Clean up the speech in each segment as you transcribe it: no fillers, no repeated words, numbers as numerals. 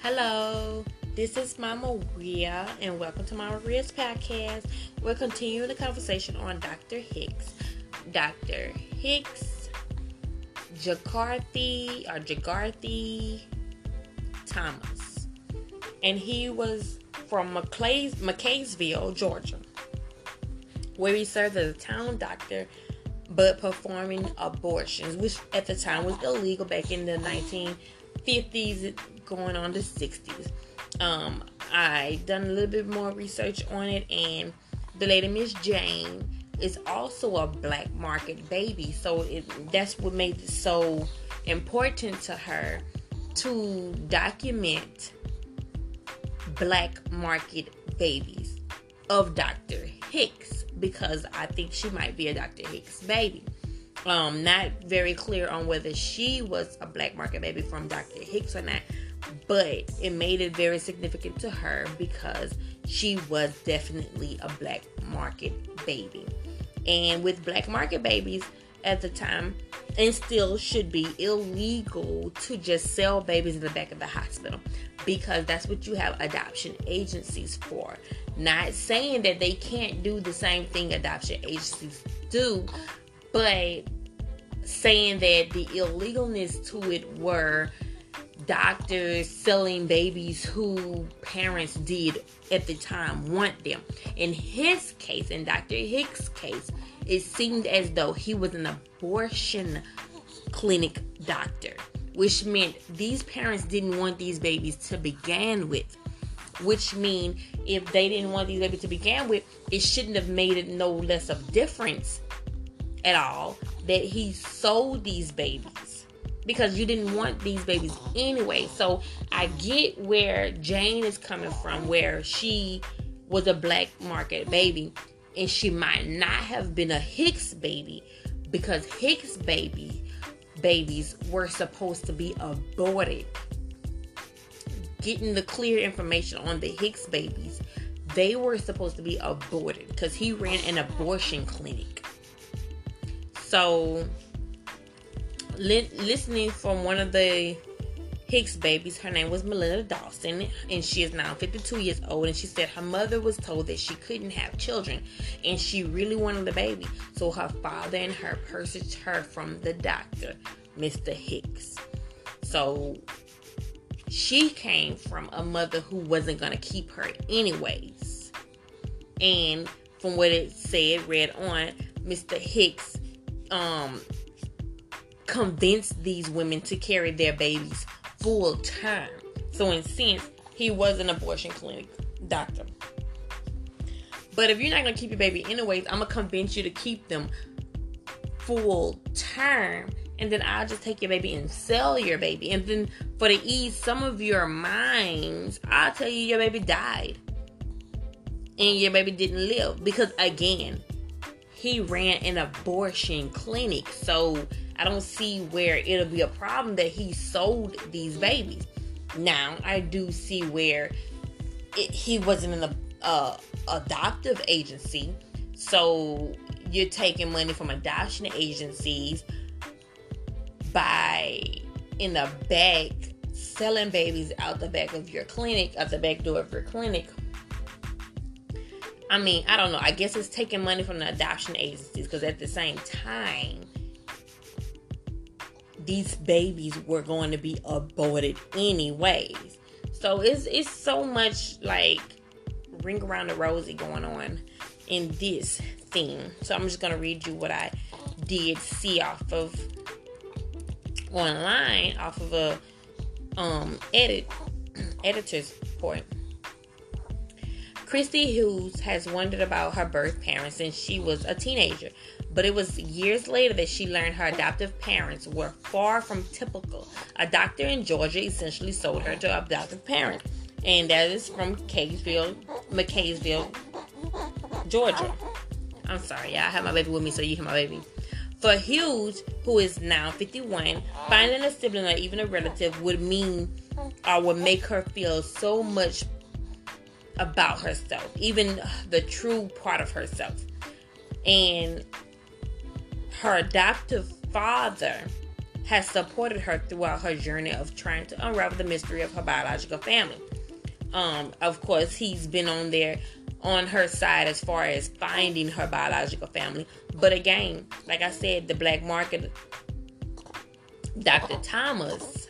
Hello, this is Mama Maria, and welcome to Mama Maria's podcast. We're continuing the conversation on Dr. Hicks. Dr. Hicks Jagarthi Thomas. And he was from McCaysville, Georgia, where he served as a town doctor but performing abortions, which at the time was illegal back in the 1950s going on the 60s. I done a little bit more research on it, and the lady Miss Jane is also a black market baby, so that's what made it so important to her to document black market babies of Dr. Hicks, because I think she might be a Dr. Hicks baby. Not very clear on whether she was a black market baby from Dr. Hicks or not, but it made it very significant to her because she was definitely a black market baby. And with black market babies at the time, and still should be, illegal to just sell babies in the back of the hospital, because that's what you have adoption agencies for. Not saying that they can't do the same thing adoption agencies do, but saying that the illegalness to it were doctors selling babies who parents did at the time want them. In his case, in Dr. Hicks' case, it seemed as though he was an abortion clinic doctor, which meant these parents didn't want these babies to begin with. Which means if they didn't want these babies to begin with, it shouldn't have made it no less of difference at all that he sold these babies, because you didn't want these babies anyway. So I get where Jane is coming from, where she was a black market baby, and she might not have been a Hicks baby, because Hicks babies were supposed to be aborted. Getting the clear information on the Hicks babies, they were supposed to be aborted because he ran an abortion clinic. So, listening from one of the Hicks babies, her name was Melinda Dawson, and she is now 52 years old, and she said her mother was told that she couldn't have children, and she really wanted a baby, so her father and her purchased her from the doctor, Mr. Hicks. So she came from a mother who wasn't going to keep her anyways, and from what it said, read on, Mr. Hicks convinced these women to carry their babies full time. So in a sense, he was an abortion clinic doctor. But if you're not going to keep your baby anyways, I'm going to convince you to keep them full time, and then I'll just take your baby and sell your baby. And then for the ease some of your minds, I'll tell you your baby died and your baby didn't live, because again, he ran an abortion clinic. So I don't see where it'll be a problem that he sold these babies. Now, I do see where he wasn't in the adoptive agency. So you're taking money from adoption agencies by, in the back, selling babies out the back of your clinic, out the back door of your clinic. I mean, I don't know. I guess it's taking money from the adoption agencies, because at the same time, these babies were going to be aborted anyways. So it's so much like ring around the rosy going on in this thing. So I'm just going to read you what I did see off of online, off of a editor's report. Christy Hughes has wondered about her birth parents since she was a teenager, but it was years later that she learned her adoptive parents were far from typical. A doctor in Georgia essentially sold her to an adoptive parent, and that is from McCaysville, Georgia. I'm sorry, y'all. I have my baby with me, so you hear my baby. For Hughes, who is now 51, finding a sibling or even a relative would make her feel so much about herself, even the true part of herself. And her adoptive father has supported her throughout her journey of trying to unravel the mystery of her biological family. Of course, he's been on her side as far as finding her biological family. But again, like I said, the black market, Dr. Thomas,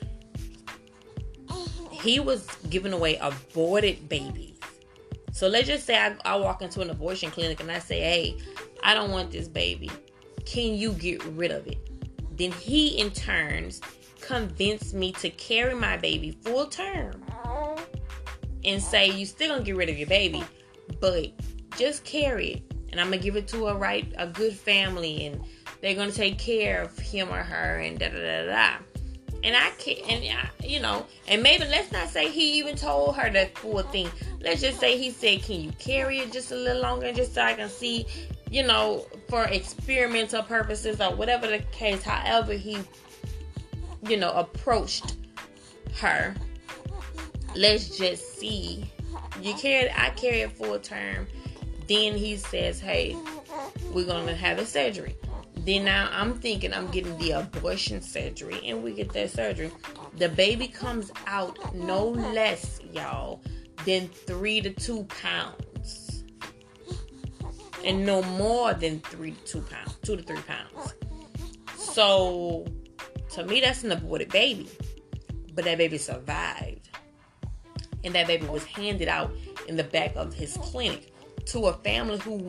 he was giving away aborted babies. So let's just say I walk into an abortion clinic and I say, hey, I don't want this baby. Can you get rid of it? Then he, in turns, convinced me to carry my baby full term and say, you still gonna get rid of your baby, but just carry it. And I'm gonna give it to a good family, and they're gonna take care of him or her, and da da da da. And and maybe let's not say he even told her that full thing. Let's just say he said, can you carry it just a little longer, just so I can see, for experimental purposes or whatever the case. However he, approached her. Let's just see. I carry it full term. Then he says, hey, we're gonna have a surgery. Then now I'm thinking I'm getting the abortion surgery, and we get that surgery. The baby comes out no less, y'all, than 3 to 2 pounds. And no more than 3 to 2 pounds, 2 to 3 pounds. So to me, that's an aborted baby. But that baby survived. And that baby was handed out in the back of his clinic to a family who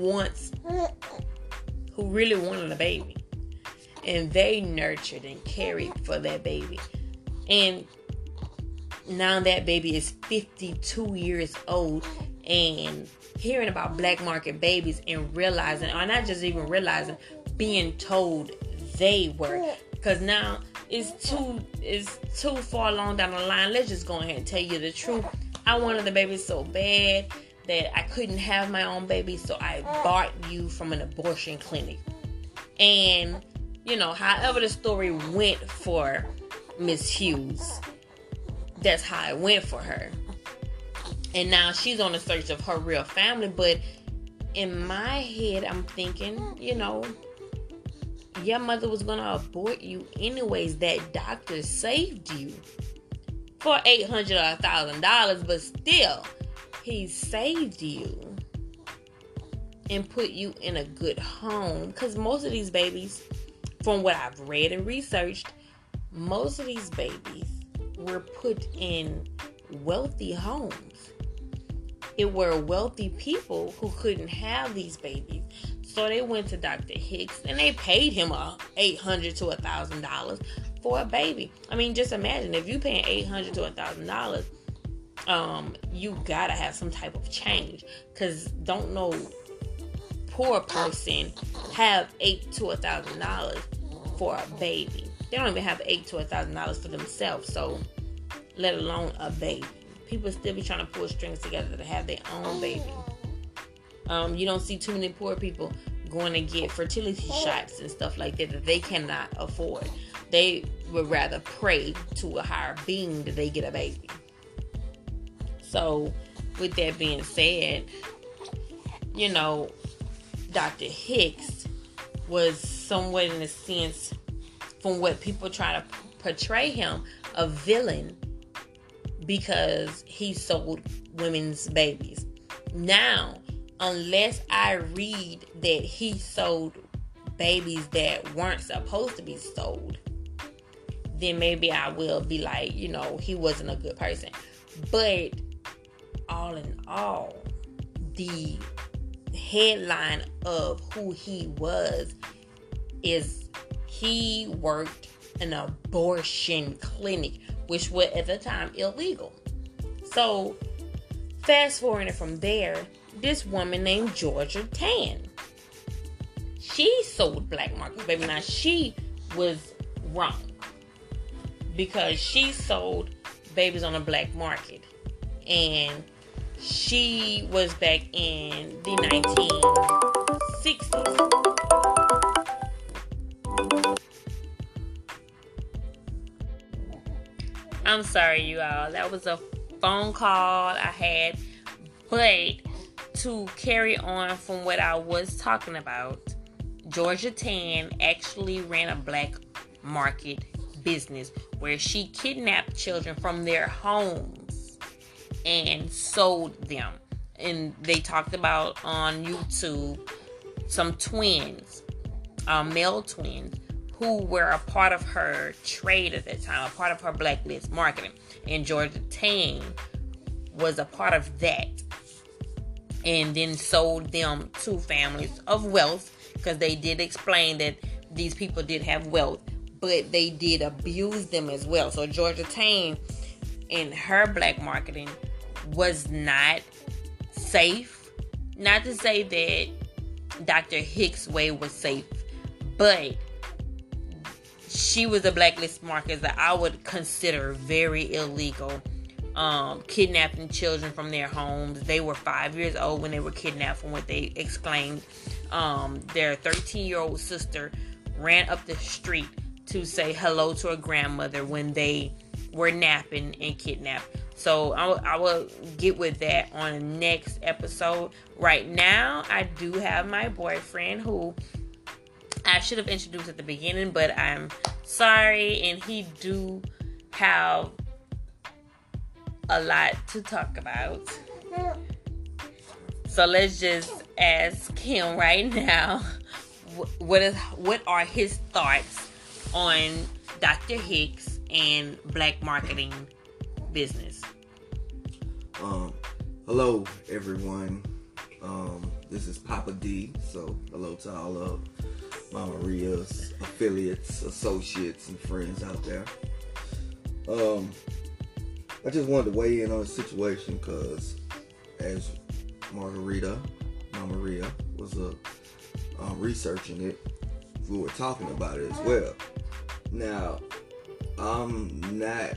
really wanted a baby. And they nurtured and cared for that baby. And now that baby is 52 years old, and hearing about black market babies and realizing, or not just even realizing, being told they were. Because now it's too far along down the line. Let's just go ahead and tell you the truth. I wanted the baby so bad that I couldn't have my own baby, so I bought you from an abortion clinic. And, however the story went for Miss Hughes, that's how it went for her. And now she's on the search of her real family. But in my head, I'm thinking, your mother was going to abort you anyways. That doctor saved you for $800 or $1,000, but still, he saved you and put you in a good home. Because most of these babies, from what I've read and researched, most of these babies were put in wealthy homes. It were wealthy people who couldn't have these babies. So they went to Dr. Hicks and they paid him $800 to $1,000 for a baby. I mean, just imagine if you paying $800 to $1,000, you gotta have some type of change. Cause don't no poor person have $800 to $1,000 for a baby. They don't even have $800 to $1,000 for themselves. So, let alone a baby. People still be trying to pull strings together to have their own baby. You don't see too many poor people going to get fertility shots and stuff like that they cannot afford. They would rather pray to a higher being that they get a baby. So, with that being said, Dr. Hicks was somewhat, in a sense, from what people try to portray him, a villain because he sold women's babies. Now, unless I read that he sold babies that weren't supposed to be sold, then maybe I will be like, he wasn't a good person. But all in all, the headline of who he was is he worked an abortion clinic, which was at the time illegal. So fast forwarding from there, this woman named Georgia Tann, she sold black market baby. Now she was wrong because she sold babies on the black market, and she was back in the 1960s. I'm sorry, you all. That was a phone call I had. But to carry on from what I was talking about, Georgia Tann actually ran a black market business where she kidnapped children from their homes and sold them. And they talked about on YouTube some twins, male twins, who were a part of her trade at that time, a part of her blacklist marketing. And Georgia Tang was a part of that. And then sold them to families of wealth, because they did explain that these people did have wealth, but they did abuse them as well. So Georgia Tang in her black marketing was not safe. Not to say that Dr. Hicks' way was safe, but she was a blacklist market that I would consider very illegal. Kidnapping children from their homes. They were 5 years old when they were kidnapped, from what they exclaimed. Their 13-year-old sister ran up the street to say hello to her grandmother when they were napping and kidnapped. So I will get with that on the next episode. Right now, I do have my boyfriend, who I should have introduced at the beginning, but I'm sorry, and he do have a lot to talk about. So let's just ask him right now, what are his thoughts on Dr. Hicks and black marketing business? Hello everyone. This is Papa D. So hello to all of Mama Maria's affiliates, associates, and friends out there. I just wanted to weigh in on the situation because, as Mama Maria was researching it, we were talking about it as well. Now, I'm not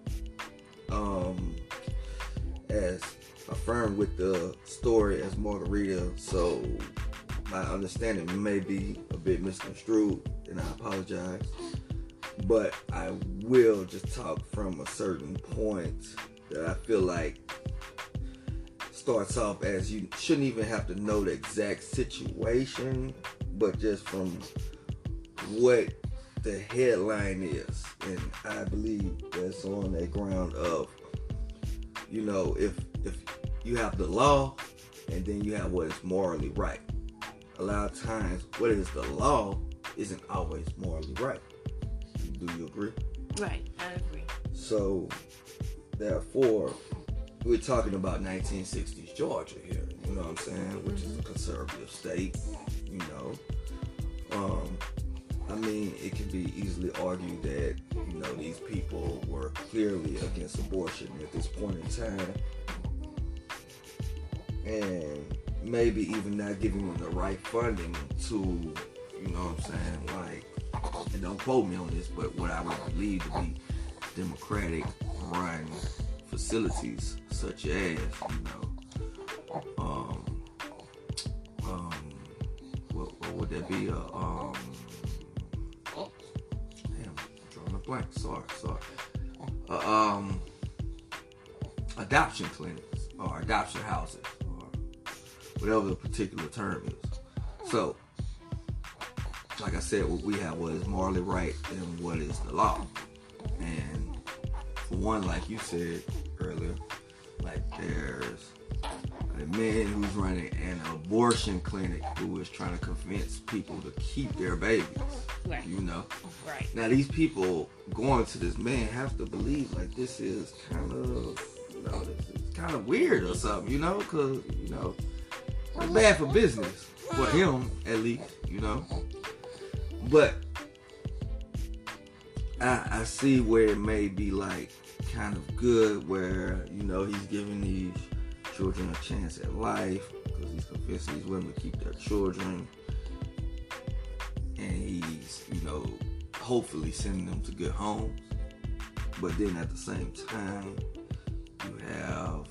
as affirmed with the story as Margarita, so my understanding may be a bit misconstrued, and I apologize. But I will just talk from a certain point that I feel like starts off as you shouldn't even have to know the exact situation, but just from what the headline is. And I believe that's on the ground of, if you have the law and then you have what is morally right. A lot of times what is the law isn't always morally right. Do you agree? Right, I agree. So, therefore, we're talking about 1960s Georgia here, you know what I'm saying? Which is a conservative state, I mean, it can be easily argued that, these people were clearly against abortion at this point in time. And maybe even not giving them the right funding to, and don't quote me on this, but what I would believe to be democratic run facilities, such as, what would that be? I'm drawing a blank. Sorry. Adoption clinics or adoption houses or whatever the particular term is. So, like I said, we have what is morally right and what is the law. And for one, like you said earlier, like there's a man who's running an abortion clinic who is trying to convince people to keep their babies. Right. Right. Now these people going to this man have to believe like this is kind of, it's kind of weird or something, because, it's bad for business, for him at least, But I see where it may be like kind of good, where he's giving these children a chance at life because he's convincing these women to keep their children, and he's hopefully sending them to good homes. But then at the same time, you have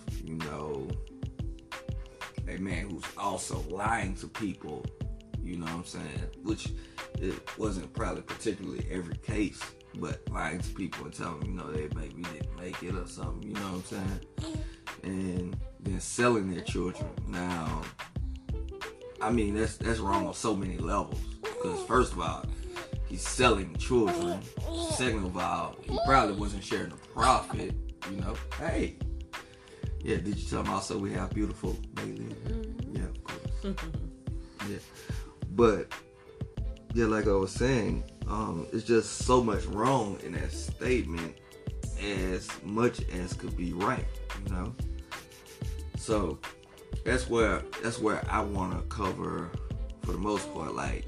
a man who's also lying to people. You know what I'm saying? Which it wasn't probably particularly every case, but lying to people and telling them, they maybe didn't make it or something, you know what I'm saying? And then selling their children. Now, I mean, that's wrong on so many levels. Because first of all, he's selling children. Second of all, he probably wasn't sharing the profit. You know, hey, yeah. Did you tell him also we have beautiful Bailey? Mm-hmm. Yeah, of course. Yeah, but yeah, like I was saying, it's just so much wrong in that statement, as much as could be right. You know, so that's where I want to cover for the most part. Like,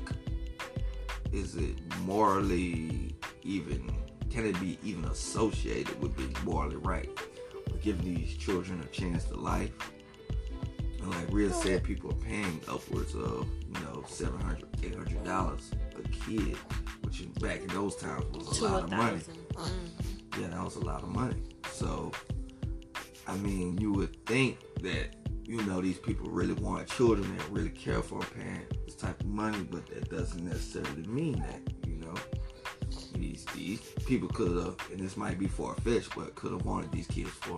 is it morally even? Can it be even associated with being morally right? With giving these children a chance to life? And like Rhea said, people are paying upwards of, $700, $800 a kid, which back in those times was a lot of money. Yeah, that was a lot of money. So, I mean, you would think that, these people really want children and really care for a parent, this type of money, but that doesn't necessarily mean that, These people could have, and this might be far-fetched, but could have wanted these kids for,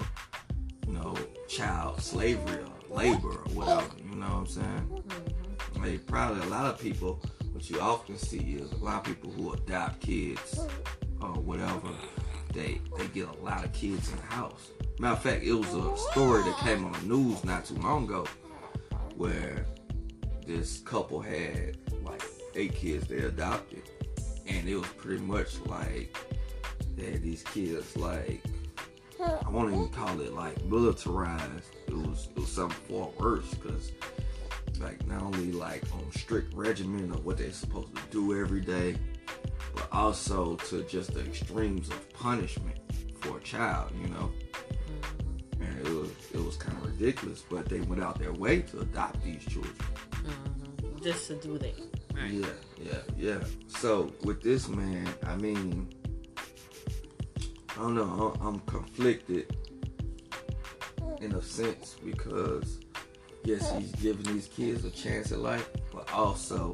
child slavery or labor or whatever, you know what I'm saying? Mm-hmm. Like, probably a lot of people, what you often see is a lot of people who adopt kids or whatever, they get a lot of kids in the house. Matter of fact, it was a story that came on the news not too long ago where this couple had like 8 kids they adopted. And it was pretty much like they had these kids like, I won't even call it like militarized. It was something far worse, because like not only like on strict regimen of what they're supposed to do every day, but also to just the extremes of punishment for a child, And it was kind of ridiculous, but they went out their way to adopt these children. Mm-hmm. Just to do that. Right. Yeah. So with this man, I mean, I don't know. I'm conflicted in a sense, because yes, he's giving these kids a chance at life, but also,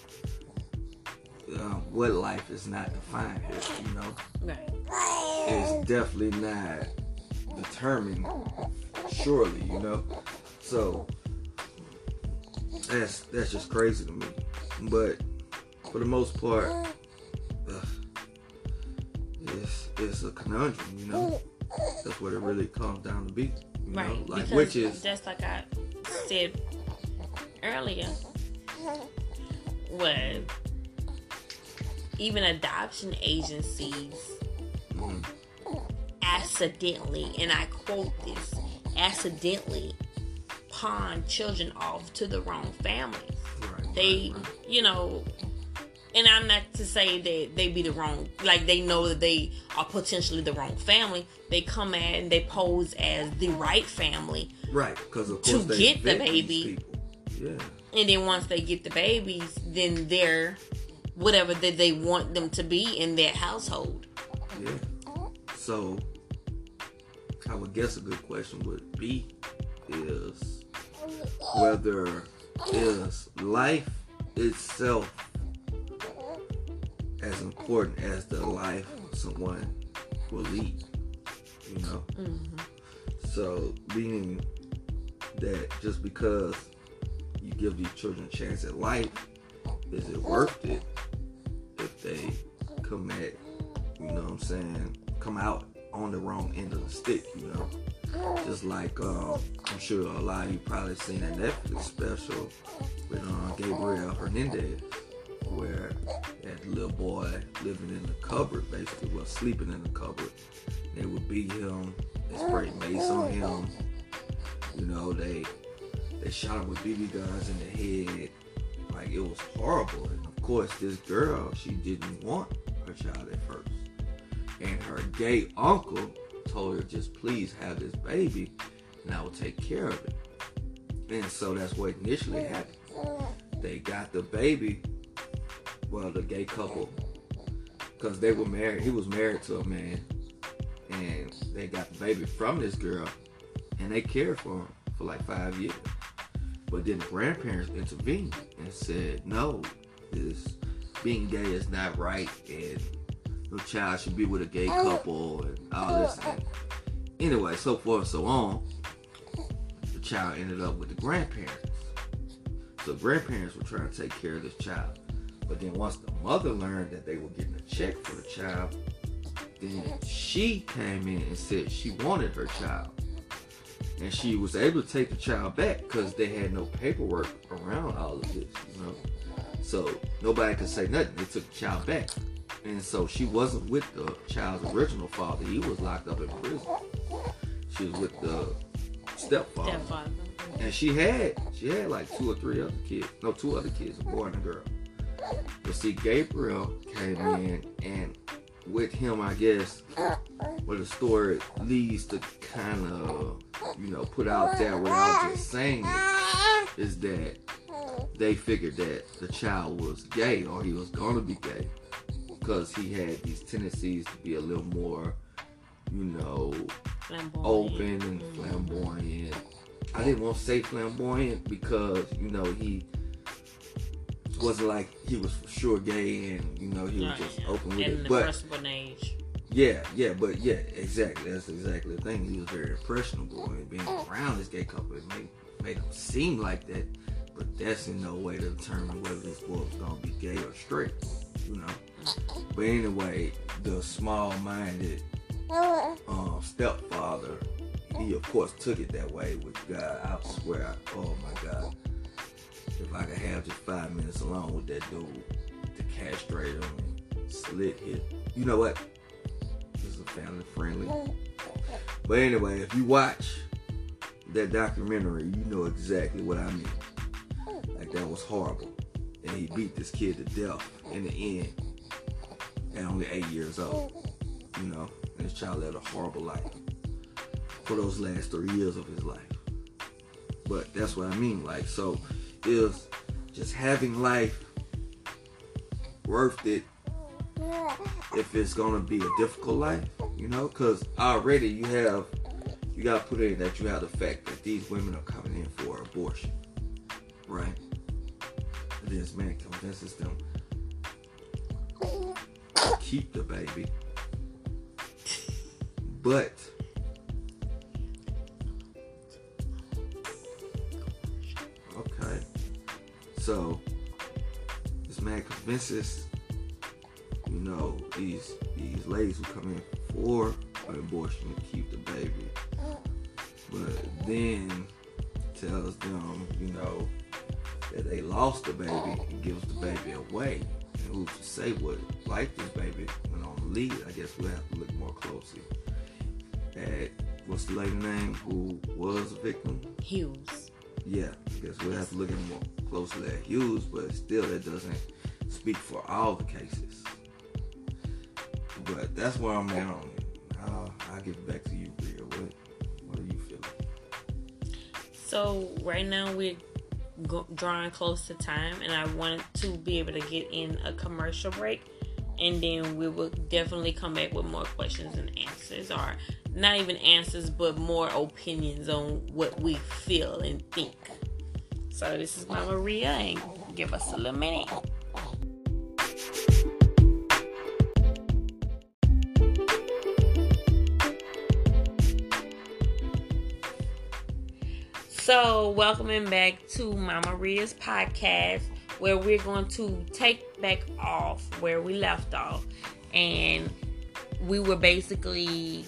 what life is not defined here, Right. It's definitely not determined, surely, So that's just crazy to me. But for the most part, it's a conundrum, That's what it really comes down to be, right? Like, because which is just like I said earlier, was even adoption agencies accidentally, and I quote this, accidentally pawn children off to the wrong families. Right. And I'm not to say that they be the wrong, like they know that they are potentially the wrong family. They come at and they pose as the right family. Right, because of course to get the baby. Yeah. And then once they get the babies, then they're whatever that they want them to be in their household. Yeah. So, I would guess a good question would be is whether is life itself as important as the life someone will lead, Mm-hmm. So, meaning that just because you give these children a chance at life, is it worth it if they come out on the wrong end of the stick, Just like, I'm sure a lot of you probably seen that Netflix special with Gabriel Hernandez, where that little boy living in the cupboard, basically, sleeping in the cupboard. They would beat him, they sprayed mace on him, they shot him with BB guns in the head. Like, it was horrible. And of course, this girl, she didn't want her child at first. And her gay uncle told her, just please have this baby and I will take care of it. And so that's what initially happened. They got the baby, the gay couple, because they were married. He was married to a man, and they got the baby from this girl, and they cared for him for like 5 years. But then the grandparents intervened and said, no, being gay is not right, and no child should be with a gay couple, and all this. And anyway, so forth and so on. The child ended up with the grandparents. So grandparents were trying to take care of this child. But then once the mother learned that they were getting a check for the child, then she came in and said she wanted her child. And she was able to take the child back because they had no paperwork around all of this, you know. So nobody could say nothing. They took the child back. And so she wasn't with the child's original father. He was locked up in prison. She was with the stepfather. And she had like two other kids, a boy and a girl. But see, Gabriel came in, and with him, I guess, where the story leads to kind of, put out there without just saying it, is that they figured that the child was gay, or he was going to be gay, because he had these tendencies to be a little more, open and flamboyant. I didn't want to say flamboyant because, he wasn't like he was for sure gay and, he was just open with it. But impressionable age. Yeah, exactly. That's exactly the thing. He was very impressionable, and being around this gay couple, it made him seem like that. But that's in no way to determine whether this boy was going to be gay or straight, But anyway, the small-minded stepfather, he of course took it that way, which God, I swear, oh my God, if I could have just 5 minutes alone with that dude to castrate him and slit his, you know what? This is family friendly. But anyway, if you watch that documentary, you know exactly what I mean. Like, that was horrible. And he beat this kid to death in the end at only 8 years old. And this child led a horrible life for those last 3 years of his life. But that's what I mean. Like, so is just having life worth it if it's gonna be a difficult life, because already you gotta put in that you have the fact that these women are coming in for abortion, right? And this man convinces them to keep the baby, but so this man convinces, these ladies who come in for an abortion to keep the baby, but then tells them, that they lost the baby and gives the baby away. And who's to say what like this baby went on the lead? I guess we'll have to look more closely at what's the lady name who was a victim? Hughes. Yeah, I guess we'll have to look at more closely at Hughes, but still that doesn't speak for all the cases. But that's where I'm at on it. I'll get back to you, Rhea. What are you feeling? So right now we're drawing close to time, and I wanted to be able to get in a commercial break, and then we will definitely come back with more questions and answers, or not even answers, but more opinions on what we feel and think. So this is Mama Rhea, and give us a little minute. So welcoming back to Mama Rhea's podcast, where we're going to take back off where we left off, and we were basically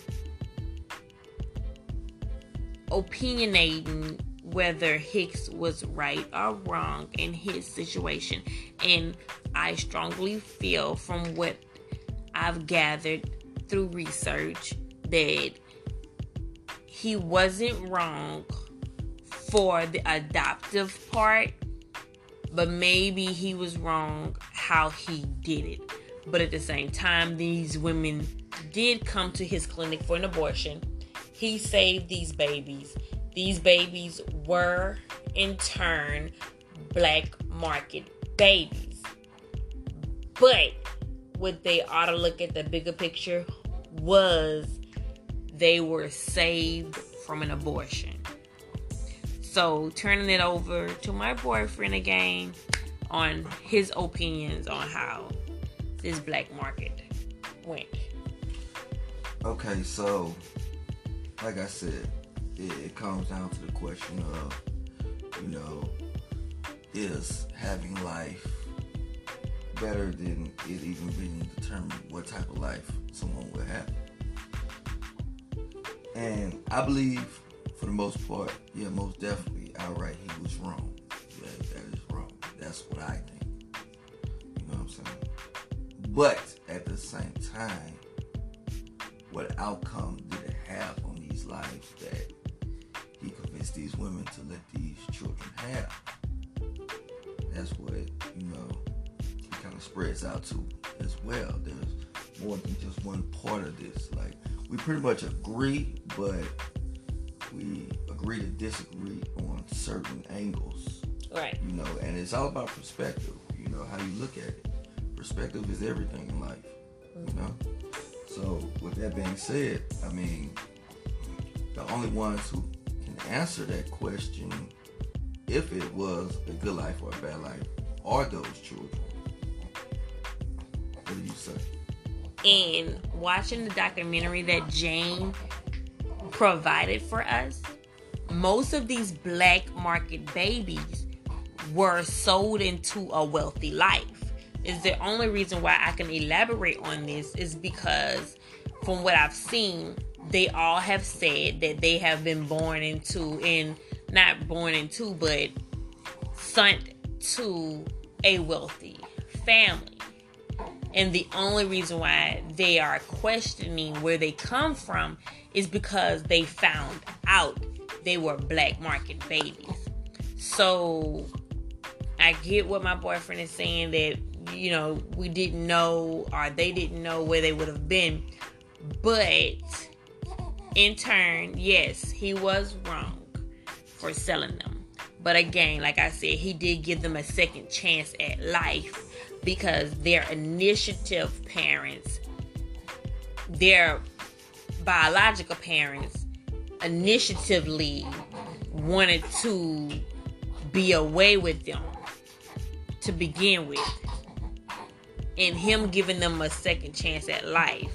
opinionating whether Hicks was right or wrong in his situation. And I strongly feel, from what I've gathered through research, that he wasn't wrong for the adoptive part, but maybe he was wrong how he did it. But at the same time, these women did come to his clinic for an abortion. He saved these babies. These babies were, in turn, black market babies. But what they ought to look at the bigger picture was they were saved from an abortion. So turning it over to my boyfriend again on his opinions on how this black market went. Okay, so like I said, it comes down to the question of, is having life better than it even being determined what type of life someone will have. And I believe, for the most part, yeah, most definitely, outright, he was wrong. Yeah, that is wrong. That's what I think. You know what I'm saying? But at the same time, what outcome did it have on these lives that he convinced these women to let these children have? That's what, you know, he kind of spreads out to as well. There's more than just one part of this. Like, we pretty much agree, but we agree to disagree on certain angles. Right. You know, and it's all about perspective, you know, how you look at it. Perspective is everything in life, you know? So, with that being said, I mean, the only ones who can answer that question, if it was a good life or a bad life, are those children. What do you say? And watching the documentary that Jane provided for us, most of these black market babies were sold into a wealthy life. Is the only reason why I can elaborate on this is because from what I've seen, they all have said that they have been but sent to a wealthy family. And the only reason why they are questioning where they come from is because they found out they were black market babies. So I get what my boyfriend is saying, that, you know, we didn't know, or they didn't know where they would have been. But in turn, yes, he was wrong for selling them. But again, like I said, he did give them a second chance at life because their initiative parents, their biological parents, initiatively wanted to be away with them to begin with. And him giving them a second chance at life,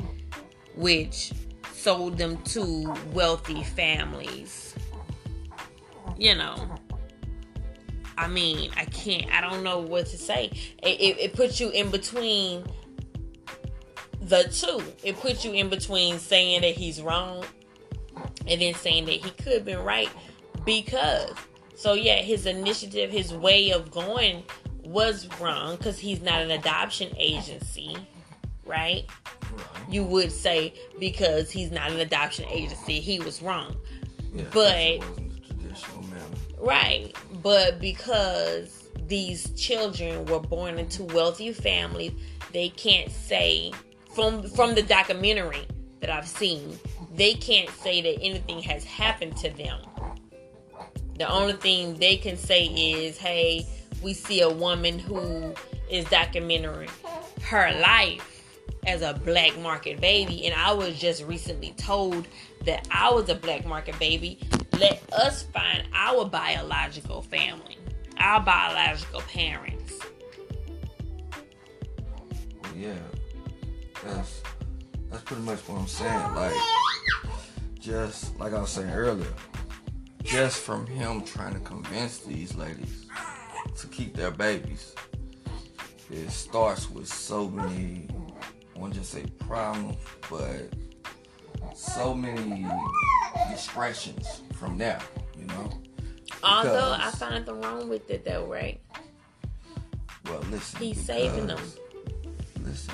which sold them to wealthy families. You know, I mean, I don't know what to say. It puts you in between the two. It puts you in between saying that he's wrong and then saying that he could have been right, because, so yeah, his initiative, his way of going was wrong because he's not an adoption agency, right? You would say because he's not an adoption agency, he was wrong. Yeah, but it wasn't the traditional manner. Right. But because these children were born into wealthy families, they can't say, from the documentary that I've seen, they can't say that anything has happened to them. The only thing they can say is, hey, we see a woman who is documenting her life as a black market baby, and I was just recently told that I was a black market baby. Let us find our biological family, our biological parents. Yeah, that's pretty much what I'm saying. Like, just like I was saying earlier, just from him trying to convince these ladies to keep their babies, it starts with so many, I won't just say problems, but so many distractions from there, you know? Although I find nothing wrong with it though, right? Well, listen. He's saving them. Listen.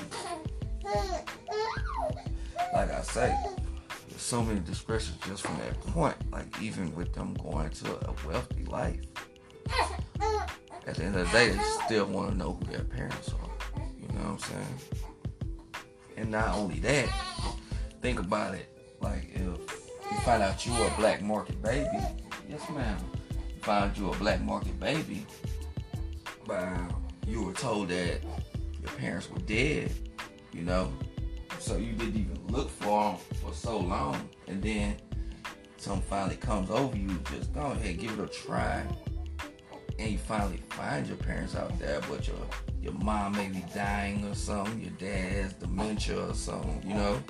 Like I say, there's so many distractions just from that point. Like, even with them going to a wealthy life, at the end of the day, they still want to know who their parents are. You know what I'm saying? And not only that, think about it. Like, if you find out you were a black market baby, yes ma'am, you find you a black market baby, but you were told that your parents were dead, you know, so you didn't even look for them for so long, and then something finally comes over you, just go ahead, give it a try, and you finally find your parents out there, but your mom may be dying or something, your dad has dementia or something, you know.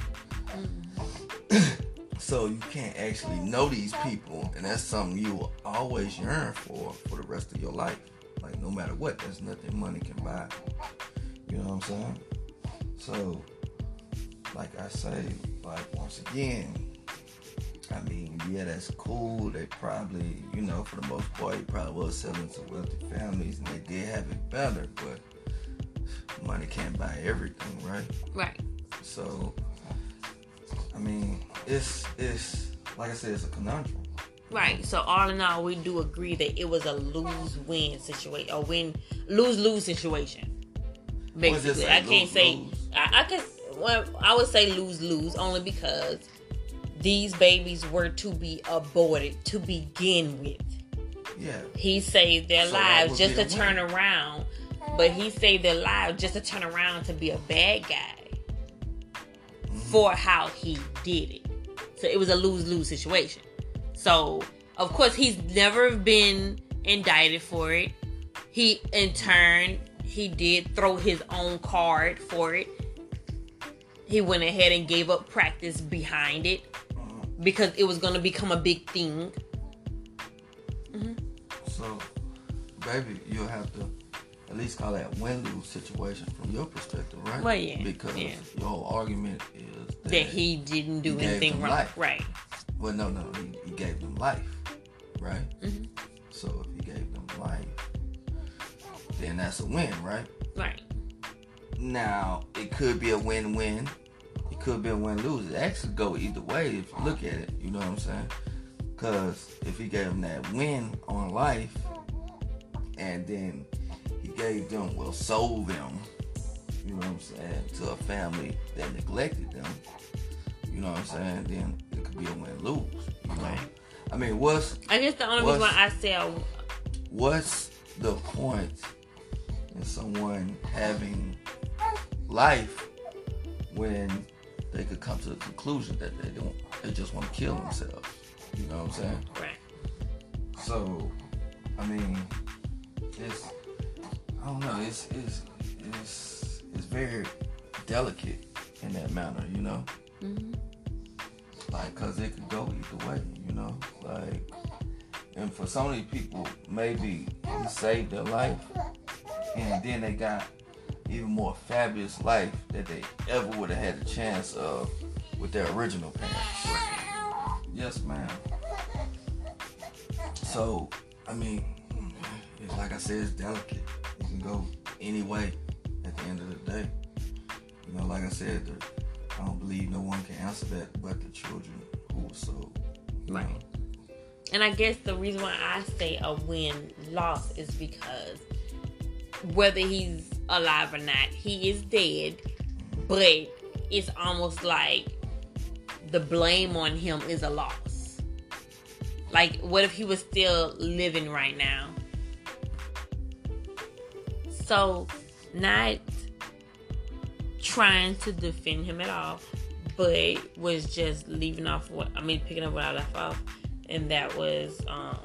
So you can't actually know these people, and that's something you will always yearn for the rest of your life. Like, no matter what, there's nothing money can buy. You know what I'm saying? So, like I say, like once again, I mean, yeah, that's cool. They probably, you know, for the most part, he probably was selling to wealthy families, and they did have it better, but money can't buy everything, right? Right. So, I mean, it's like I said, it's a conundrum. Right. So all in all, we do agree that it was a lose-win situation, or lose-lose situation. Basically, I can't say I would say lose-lose only because these babies were to be aborted to begin with. Yeah. He saved their lives just to turn around, but he saved their lives just to turn around to be a bad guy for how he did it. So it was a lose-lose situation. So, of course, he's never been indicted for it. He, in turn, he did throw his own card for it. He went ahead and gave up practice behind it because it was going to become a big thing. Mm-hmm. So, baby, you'll have to at least call that win-lose situation from your perspective, right? Well, yeah. Because your whole argument is that he didn't do anything wrong. Life. Right. Well, no, he gave them life, right? Mm-hmm. So if he gave them life, then that's a win, right? Right. Now, it could be a win-win. It could be a win-lose. It actually go either way if you look at it. You know what I'm saying? Because if he gave them that win on life, and then he gave them, sold them, you know what I'm saying, to a family that neglected them, you know what I'm saying, then it could be a win-lose, you know? Right. I mean, I guess the only reason why I say what's the point in someone having life when they could come to the conclusion that they just want to kill themselves? You know what I'm saying? Right. So, I mean, I don't know, it's very delicate in that manner, you know? Mm-hmm. Like, cause it could go either way, you know? Like, and for so many people, maybe he saved their life, and then they got even more fabulous life that they ever would have had a chance of with their original parents. Yes, ma'am. So, I mean, it's like I said, it's delicate. It can go any way at the end of the day. You know, like I said, I don't believe no one can answer that but the children who were sold. Right. And I guess the reason why I say a win-loss is because whether he's alive or not, he is dead, but it's almost like the blame on him is a loss. Like, what if he was still living right now? So, not trying to defend him at all, but was just picking up what I left off, and that was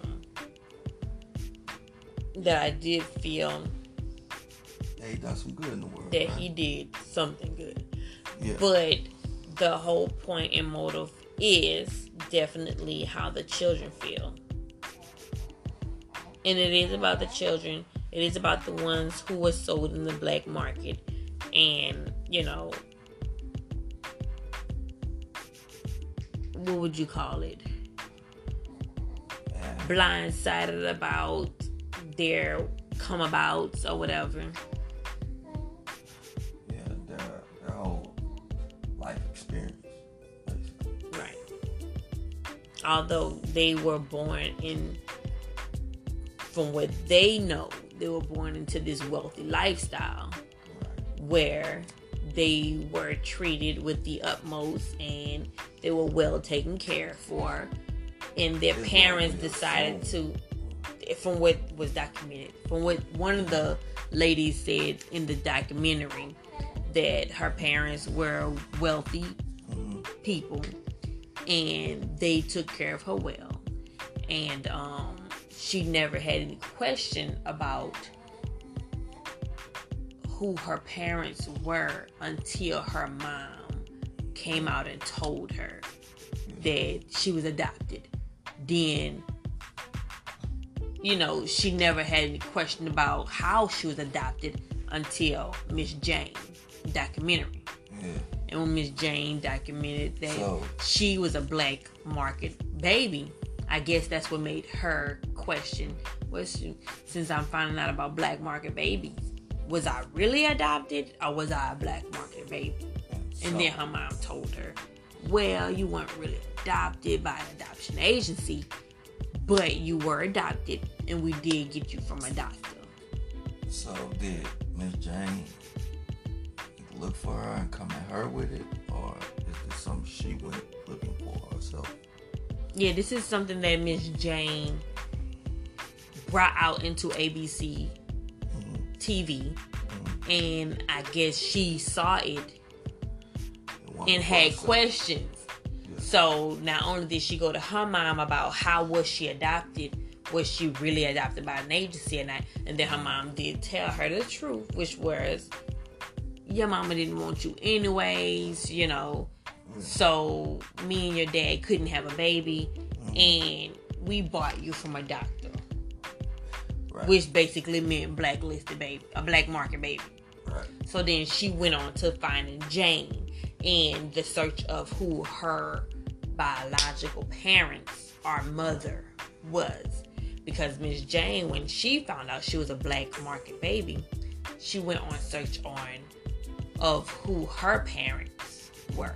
that I did feel that he done some good in the world. That he did something good. Yeah. But the whole point and motive is definitely how the children feel. And it is about the children. It is about the ones who were sold in the black market. And, you know, what would you call it? Blindsided about their come-abouts or whatever. Yeah, their whole life experience. Basically. Right. Although they were born from what they know, they were born into this wealthy lifestyle. Where they were treated with the utmost and they were well taken care for, and their parents decided to, from what was documented, from what one of the ladies said in the documentary, that her parents were wealthy people and they took care of her well, and she never had any question about who her parents were until her mom came out and told her that she was adopted. Then she never had any question about how she was adopted until Miss Jane documentary. Yeah. And when Miss Jane documented that she was a black market baby, I guess that's what made her question, since I'm finding out about black market babies, was I really adopted or was I a black market baby? And then her mom told her, well, you weren't really adopted by an adoption agency, but you were adopted and we did get you from a doctor. So did Miss Jane look for her and come at her with it, or is this something she went looking for herself? Yeah, this is something that Miss Jane brought out into ABC TV, and I guess she saw it and had questions. Yeah. So not only did she go to her mom about how was she adopted, was she really adopted by an agency or not, and then her mom did tell her the truth, which was, your mama didn't want you anyways, so me and your dad couldn't have a baby, and we bought you from a doctor. Right. Which basically meant blacklisted baby, a black market baby. Right. So then she went on to finding Jane and the search of who her biological parents or mother was. Because Miss Jane, when she found out she was a black market baby, she went on search of who her parents were.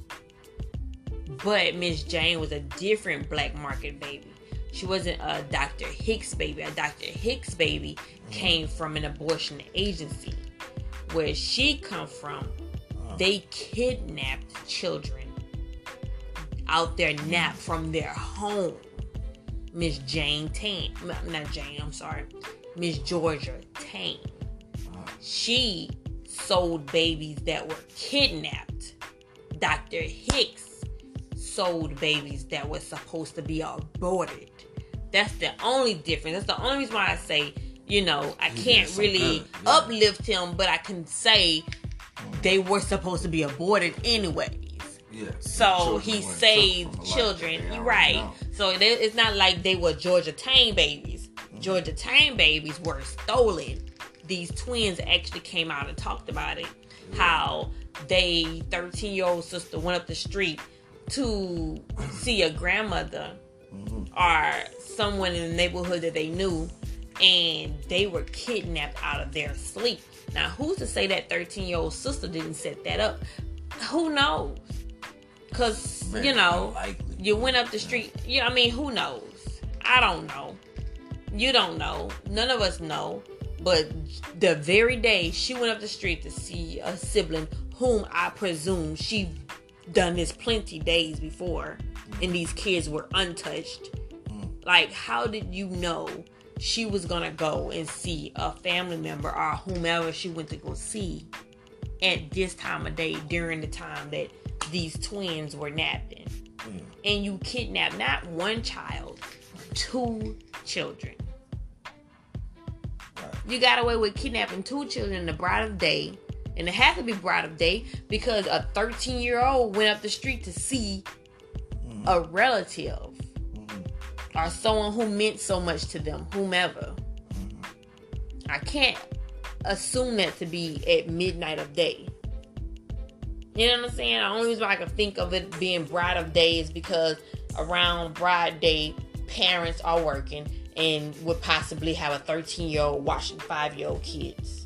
But Miss Jane was a different black market baby. She wasn't a Dr. Hicks baby. A Dr. Hicks baby came from an abortion agency. Where she come from, they kidnapped children out their nap from their home. Miss Jane Tane. Not Jane, I'm sorry. Miss Georgia Tane. She sold babies that were kidnapped. Dr. Hicks sold babies that were supposed to be aborted. That's the only difference. That's the only reason why I say, I can't really uplift him, but I can say they were supposed to be aborted anyways. Yeah. So he saved children. Right. So it's not like they were Georgia Tane babies. Georgia Tane babies were stolen. These twins actually came out and talked about it. How they 13-year-old sister went up the street to see a grandmother or someone in the neighborhood that they knew, and they were kidnapped out of their sleep. Now, who's to say that 13-year-old sister didn't set that up? Who knows? Because, you went up the street. Who knows? I don't know. You don't know. None of us know. But the very day she went up the street to see a sibling whom I presume she done this plenty days before, and these kids were untouched. Like, how did you know she was gonna go and see a family member or whomever she went to go see at this time of day during the time that these twins were napping? And you kidnapped not one child, 2 children. You got away with kidnapping 2 children in the bright of day, and it had to be bright of day because a 13-year-old went up the street to see a relative or someone who meant so much to them, whomever. I can't assume that to be at midnight of day. You know what I'm saying? The only reason I can think of it being bright of day is because around bright day, parents are working and would possibly have a 13-year-old watching 5-year-old kids.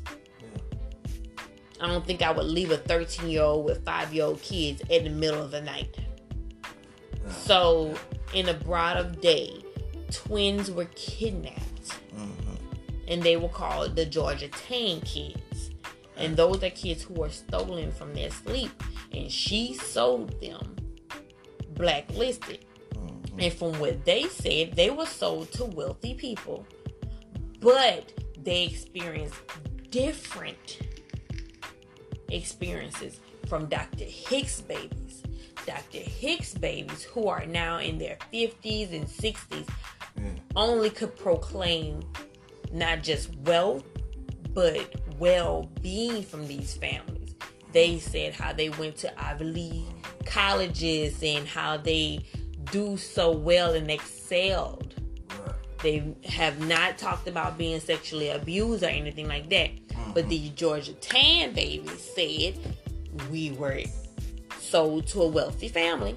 I don't think I would leave a 13-year-old with 5-year-old kids in the middle of the night. So, in the broad of day, twins were kidnapped. And they were called the Georgia Tane kids. And those are kids who were stolen from their sleep. And she sold them blacklisted. And from what they said, they were sold to wealthy people. But they experienced different experiences from Dr. Hicks babies. Dr. Hicks babies, who are now in their 50s and 60s, only could proclaim not just wealth, but well-being from these families. They said how they went to Ivy League colleges and how they do so well and excelled They have not talked about being sexually abused or anything like that. But these Georgia Tan babies said we were sold to a wealthy family.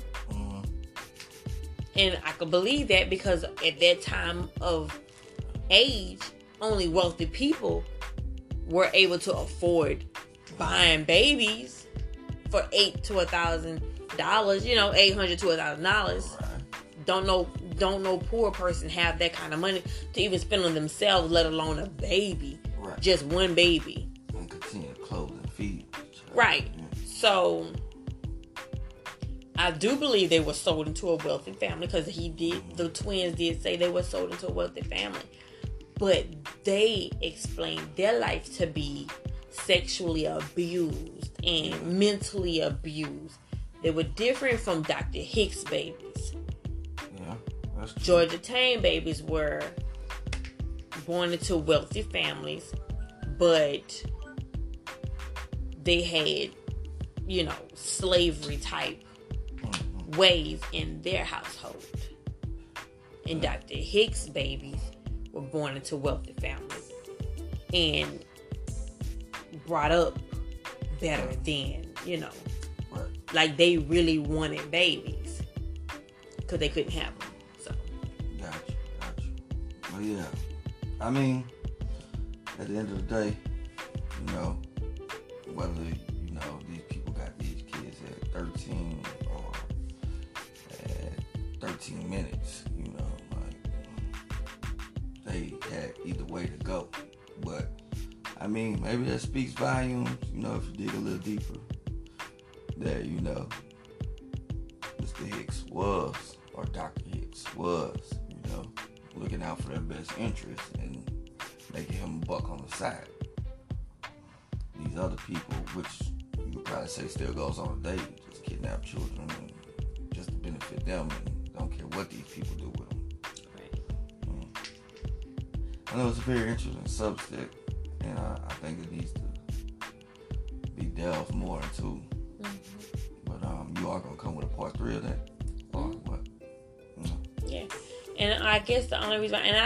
And I could believe that because at that time of age, only wealthy people were able to afford buying babies for $800 to $1,000. $800 to $1,000. Don't no poor person have that kind of money to even spend on themselves, let alone a baby. Right. Just one baby. And continue to clothe and feed. Right. So I do believe they were sold into a wealthy family because the twins did say they were sold into a wealthy family. But they explained their life to be sexually abused and mentally abused. They were different from Dr. Hicks babies. Yeah, that's true. Georgia Tan babies were born into wealthy families, but they had, slavery type ways in their household. And Dr. Hicks babies were born into wealthy families and brought up better than, like they really wanted babies because they couldn't have them. So, Gotcha. Well, yeah. I mean, at the end of the day, whether, these people got these kids at 13 or at 13 minutes, they had either way to go. But, I mean, maybe that speaks volumes, if you dig a little deeper, that, Mr. Hicks was, or Dr. Hicks was, looking out for their best interests and making him a buck on the side. These other people, which you could probably say still goes on today, just kidnap children and just to benefit them and don't care what these people do with them. Right. I know it's a very interesting subject, and I think it needs to be delved more into. But you are gonna come with a part 3 of that, or what? Yeah, and I guess the only reason, and I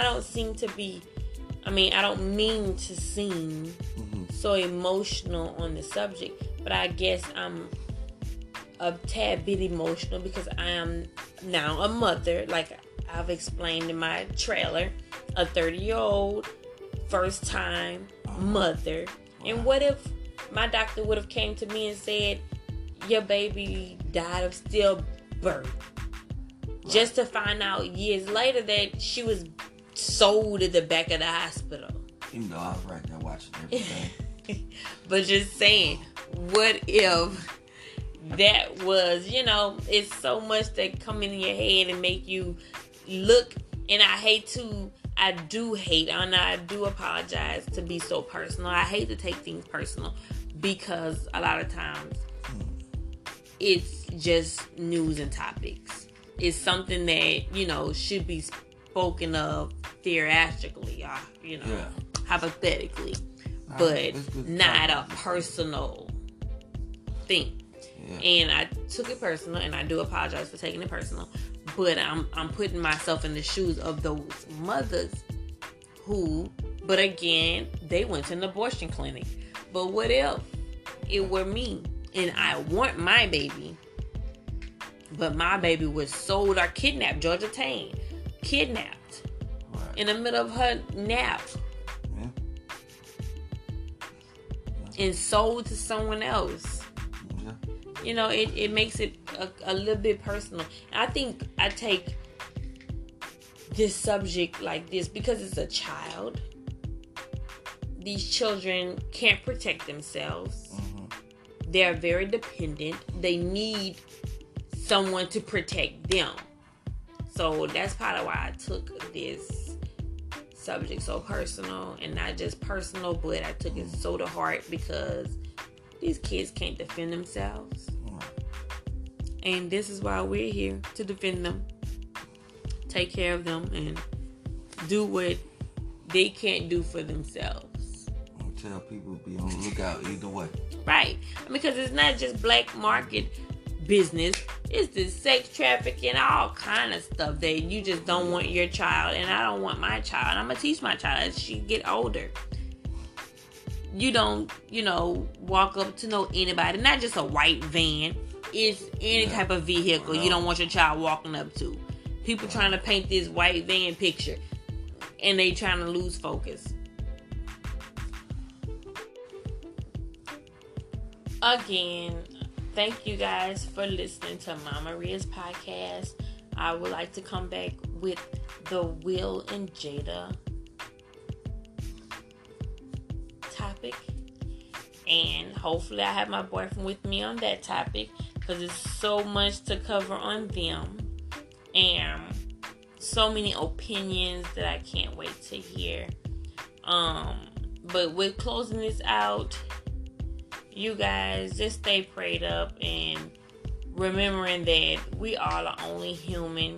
don't mean to seem so emotional on the subject, but I guess I'm a tad bit emotional because I am now a mother, like I've explained in my trailer, a 30-year-old first time mother. And what if my doctor would have came to me and said, your baby died of stillbirth, just to find out years later that she was sold at the back of the hospital? Even though I was right there watching everything. But just saying, what if that was, it's so much that come in your head and make you look, and I do apologize to be so personal. I hate to take things personal because a lot of times it's just news and topics. It's something that, should be spoken of theatrically, hypothetically, but not a personal thing. Yeah. And I took it personal, and I do apologize for taking it personal. But I'm putting myself in the shoes of those mothers who, but again, they went to an abortion clinic. But what if it were me and I want my baby, but my baby was sold or kidnapped? Georgia Tan kidnapped in the middle of her nap and sold to someone else. It makes it a little bit personal. I think I take this subject like this because it's a child. These children can't protect themselves. They're very dependent. They need someone to protect them. So that's part of why I took this subject so personal. And not just personal, but I took it so to heart because these kids can't defend themselves. And this is why we're here, to defend them, take care of them, and do what they can't do for themselves. I tell people be on the lookout either way. Right. Because it's not just black market business. It's the sex trafficking, all kind of stuff that you just don't want your child, and I don't want my child. I'm gonna teach my child as she get older. You don't, walk up to know anybody. Not just a white van. It's any type of vehicle you don't want your child walking up to. People trying to paint this white van picture, and they trying to lose focus. Again, thank you guys for listening to Mama Ria's podcast. I would like to come back with the Will and Jada topic. And hopefully I have my boyfriend with me on that topic, because there's so much to cover on them. And so many opinions that I can't wait to hear. But with closing this out, you guys just stay prayed up and remembering that we all are only human.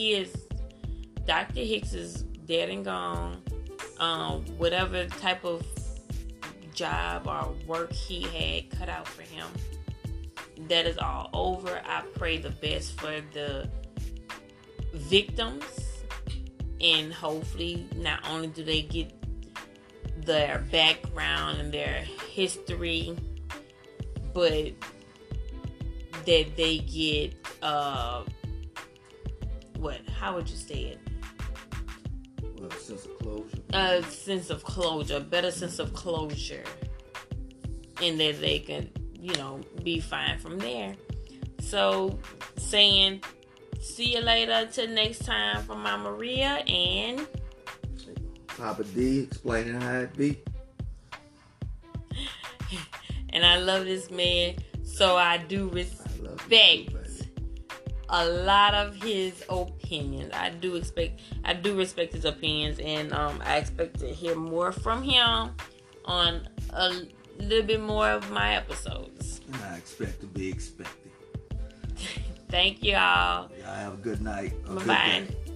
Dr. Hicks is dead and gone. Whatever type of job or work he had cut out for him, that is all over. I pray the best for the victims, and hopefully not only do they get their background and their history, but that they get how would you say it? Well, sense of closure. Better sense of closure, and that they can, be fine from there. So, saying see you later till next time from Mama Ria and Papa D explaining how it be. And I love this man, so I do respect a lot of his opinions. I do respect his opinions, and I expect to hear more from him on a little bit more of my episodes. And I expect to be expected. Thank you all. Y'all have a good night. Bye-bye.